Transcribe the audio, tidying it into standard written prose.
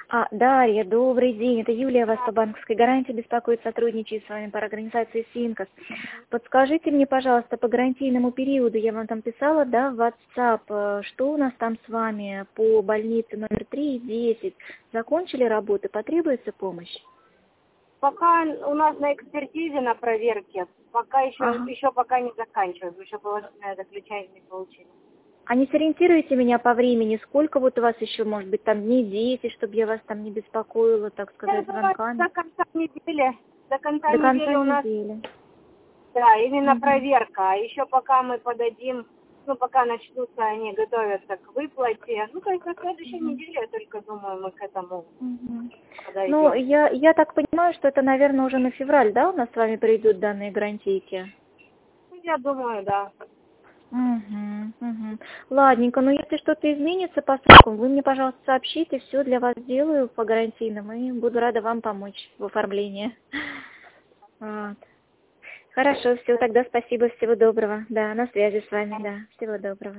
Дарья, добрый день. Это Юлия вас по банковской гарантии беспокоит, сотрудничает с вами по организации Синкос. Подскажите мне, пожалуйста, по гарантийному периоду, я вам там писала, да, в WhatsApp, что у нас там с вами по больнице номер 3 и 10? Закончили работы, потребуется помощь? Пока у нас на экспертизе, на проверке, пока еще пока не заканчивают, еще положительное заключение не получили. А не сориентируете меня по времени, сколько вот у вас еще, может быть, там дней 10, чтобы я вас там не беспокоила, так сказать, звонками? До конца недели. До конца До конца недели у нас, недели. да, именно проверка. А еще пока мы подадим, пока начнутся, они готовятся к выплате. То есть на следующей неделе, я только думаю, мы к этому подойдем. Ну, я так понимаю, что это, наверное, уже на февраль, да, у нас с вами придут данные гарантийки? Я думаю, да. Ладненько, но если что-то изменится по срокам, вы мне, пожалуйста, сообщите, все для вас сделаю по гарантийным, и буду рада вам помочь в оформлении. Вот. Хорошо, все, тогда спасибо, всего доброго. Да, на связи с вами, да, всего доброго.